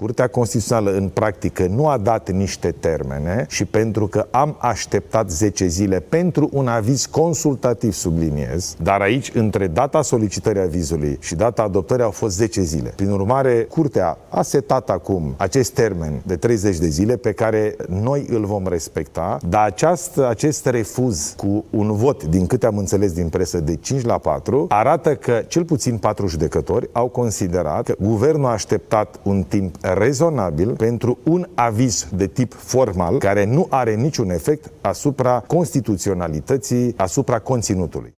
Curtea Constituțională în practică nu a dat niște termene și pentru că am așteptat 10 zile pentru un aviz consultativ, subliniez, dar aici între data solicitării avizului și data adoptării au fost 10 zile. Prin urmare, Curtea a setat acum acest termen de 30 de zile pe care noi îl vom respecta, dar acest refuz cu un vot, din câte am înțeles din presă, de 5-4, arată că cel puțin 4 judecători au considerat că guvernul a așteptat un timp rezonabil pentru un aviz de tip formal care nu are niciun efect asupra constituționalității, asupra conținutului.